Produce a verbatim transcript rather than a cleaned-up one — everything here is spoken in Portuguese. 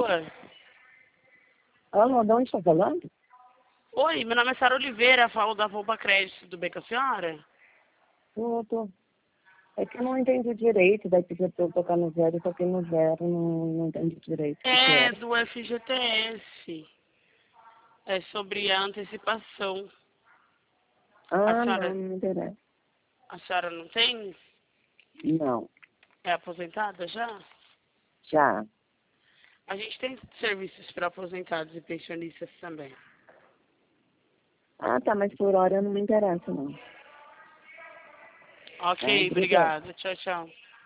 Alô, de onde está falando? Oi, meu nome é Sara Oliveira, falo da Poupa Crédito. Tudo bem com a senhora? Eu tô... É que eu não entendi direito, daí pediu pra eu tocar no zero, eu toquei no zero, não, não entendi direito o que, que É era. do F G T S. É sobre a antecipação. A Ah, não, senhora, não me interessa. a senhora não tem? Não, É aposentada já? já. A gente tem serviços para aposentados e pensionistas também. Ah, tá, mas por hora não me interessa, não. Tá, Ok, obrigada. obrigada. Tchau, tchau.